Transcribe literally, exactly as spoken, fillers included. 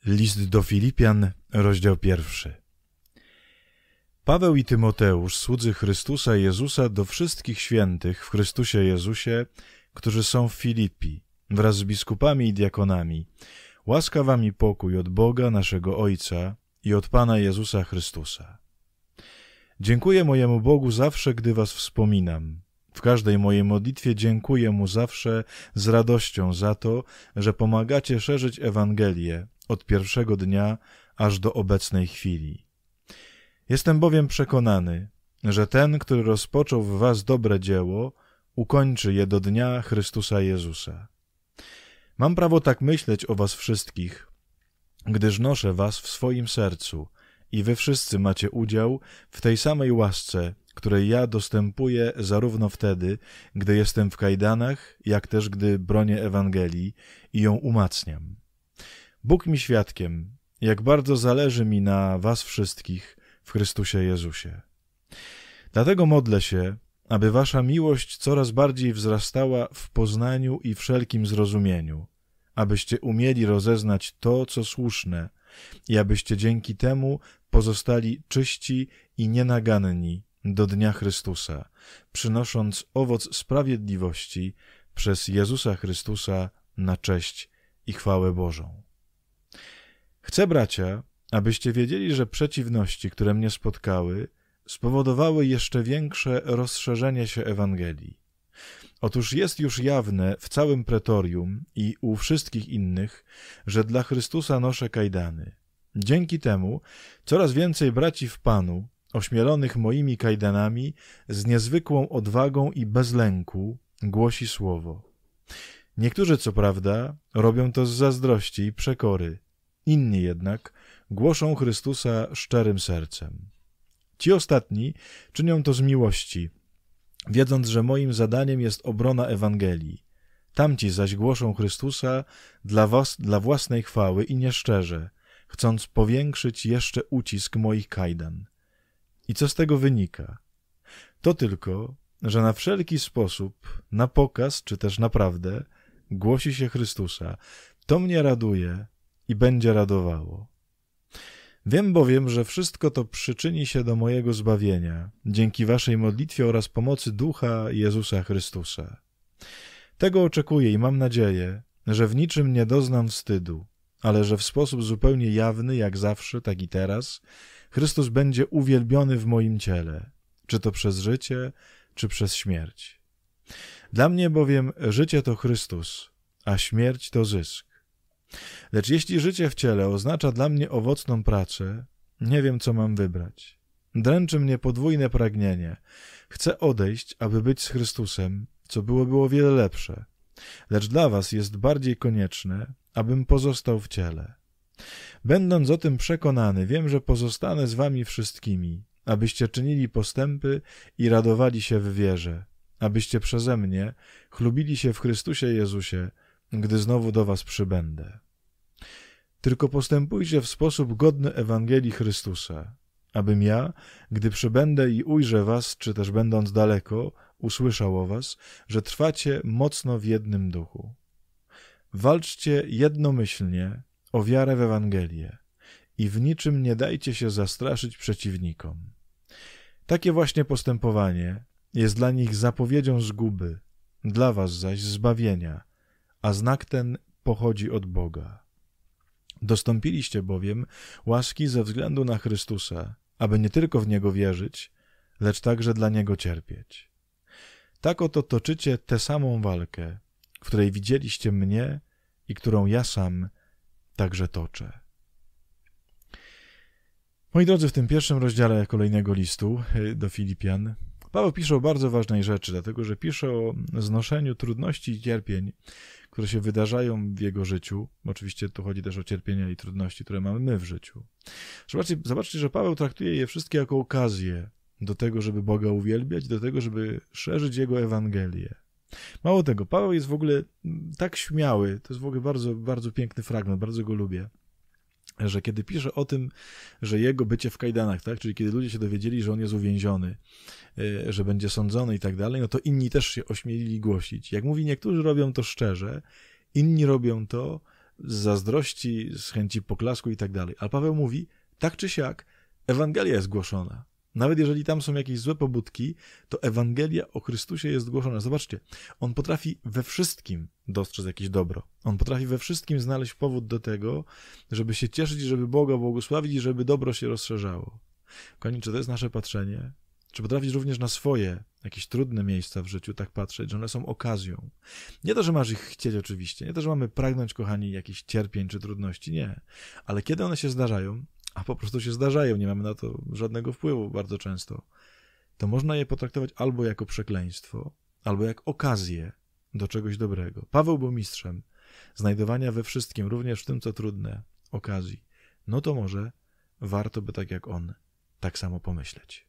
List do Filipian, rozdział pierwszy. Paweł i Tymoteusz, słudzy Chrystusa Jezusa, do wszystkich świętych w Chrystusie Jezusie, którzy są w Filipi, wraz z biskupami i diakonami. Łaska wam i pokój od Boga, naszego Ojca i od Pana Jezusa Chrystusa. Dziękuję mojemu Bogu zawsze, gdy was wspominam. W każdej mojej modlitwie dziękuję Mu zawsze z radością za to, że pomagacie szerzyć Ewangelię od pierwszego dnia aż do obecnej chwili. Jestem bowiem przekonany, że ten, który rozpoczął w was dobre dzieło, ukończy je do dnia Chrystusa Jezusa. Mam prawo tak myśleć o was wszystkich, gdyż noszę was w swoim sercu i wy wszyscy macie udział w tej samej łasce, której ja dostępuję zarówno wtedy, gdy jestem w kajdanach, jak też gdy bronię Ewangelii i ją umacniam. Bóg mi świadkiem, jak bardzo zależy mi na was wszystkich w Chrystusie Jezusie. Dlatego modlę się, aby wasza miłość coraz bardziej wzrastała w poznaniu i wszelkim zrozumieniu, abyście umieli rozeznać to, co słuszne i abyście dzięki temu pozostali czyści i nienaganni do dnia Chrystusa, przynosząc owoc sprawiedliwości przez Jezusa Chrystusa na cześć i chwałę Bożą. Chcę, bracia, abyście wiedzieli, że przeciwności, które mnie spotkały, spowodowały jeszcze większe rozszerzenie się Ewangelii. Otóż jest już jawne w całym pretorium i u wszystkich innych, że dla Chrystusa noszę kajdany. Dzięki temu coraz więcej braci w Panu, ośmielonych moimi kajdanami, z niezwykłą odwagą i bez lęku głosi słowo. Niektórzy, co prawda, robią to z zazdrości i przekory, inni jednak głoszą Chrystusa szczerym sercem. Ci ostatni czynią to z miłości, wiedząc, że moim zadaniem jest obrona Ewangelii. Tamci zaś głoszą Chrystusa dla was, dla własnej chwały i nieszczerze, chcąc powiększyć jeszcze ucisk moich kajdan. I co z tego wynika? To tylko, że na wszelki sposób, na pokaz, czy też naprawdę, głosi się Chrystusa. To mnie raduje i będzie radowało. Wiem bowiem, że wszystko to przyczyni się do mojego zbawienia, dzięki waszej modlitwie oraz pomocy Ducha Jezusa Chrystusa. Tego oczekuję i mam nadzieję, że w niczym nie doznam wstydu, ale że w sposób zupełnie jawny, jak zawsze, tak i teraz, Chrystus będzie uwielbiony w moim ciele, czy to przez życie, czy przez śmierć. Dla mnie bowiem życie to Chrystus, a śmierć to zysk. Lecz jeśli życie w ciele oznacza dla mnie owocną pracę, nie wiem, co mam wybrać. Dręczy mnie podwójne pragnienie. Chcę odejść, aby być z Chrystusem, co było było wiele lepsze. Lecz dla was jest bardziej konieczne, abym pozostał w ciele. Będąc o tym przekonany, wiem, że pozostanę z wami wszystkimi, abyście czynili postępy i radowali się w wierze, abyście przeze mnie chlubili się w Chrystusie Jezusie, gdy znowu do was przybędę. Tylko postępujcie w sposób godny Ewangelii Chrystusa, abym ja, gdy przybędę i ujrzę was, czy też będąc daleko, usłyszał o was, że trwacie mocno w jednym duchu. Walczcie jednomyślnie o wiarę w Ewangelię i w niczym nie dajcie się zastraszyć przeciwnikom. Takie właśnie postępowanie jest dla nich zapowiedzią zguby, dla was zaś zbawienia, a znak ten pochodzi od Boga. Dostąpiliście bowiem łaski ze względu na Chrystusa, aby nie tylko w Niego wierzyć, lecz także dla Niego cierpieć. Tak oto toczycie tę samą walkę, w której widzieliście mnie i którą ja sam także toczę. Moi drodzy, w tym pierwszym rozdziale kolejnego listu do Filipian Paweł pisze o bardzo ważnej rzeczy, dlatego że pisze o znoszeniu trudności i cierpień, które się wydarzają w jego życiu. Oczywiście tu chodzi też o cierpienia i trudności, które mamy my w życiu. Zobaczcie, zobaczcie, że Paweł traktuje je wszystkie jako okazję do tego, żeby Boga uwielbiać, do tego, żeby szerzyć Jego Ewangelię. Mało tego, Paweł jest w ogóle tak śmiały, to jest w ogóle bardzo, bardzo piękny fragment, bardzo go lubię, że kiedy pisze o tym, że jego bycie w kajdanach, tak, czyli kiedy ludzie się dowiedzieli, że on jest uwięziony, że będzie sądzony i tak dalej, no to inni też się ośmielili głosić. Jak mówi, niektórzy robią to szczerze, inni robią to z zazdrości, z chęci poklasku i tak dalej. Ale Paweł mówi, tak czy siak, Ewangelia jest głoszona. Nawet jeżeli tam są jakieś złe pobudki, to Ewangelia o Chrystusie jest głoszona. Zobaczcie, on potrafi we wszystkim dostrzec jakieś dobro. On potrafi we wszystkim znaleźć powód do tego, żeby się cieszyć, żeby Boga błogosławić i żeby dobro się rozszerzało. Kochani, czy to jest nasze patrzenie? Czy potrafisz również na swoje, jakieś trudne miejsca w życiu tak patrzeć, że one są okazją? Nie to, że masz ich chcieć oczywiście, nie to, że mamy pragnąć, kochani, jakichś cierpień czy trudności, nie. Ale kiedy one się zdarzają, a po prostu się zdarzają, nie mamy na to żadnego wpływu bardzo często, to można je potraktować albo jako przekleństwo, albo jak okazję do czegoś dobrego. Paweł był mistrzem znajdowania we wszystkim, również w tym, co trudne, okazji. No to może warto by tak jak on, tak samo pomyśleć.